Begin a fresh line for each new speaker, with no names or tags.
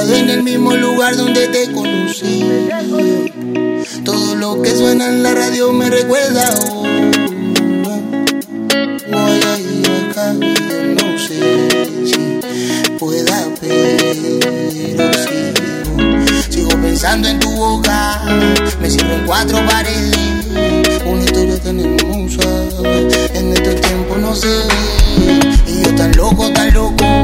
Sentado en el mismo lugar donde te conocí. Todo lo que suena en la radio me recuerda. Voy a ir acá, no sé si pueda, pero sigo pensando en tu boca. Me cierro en cuatro paredes. Una historia tan hermosa, en estos tiempos no se ve. Y yo tan loco,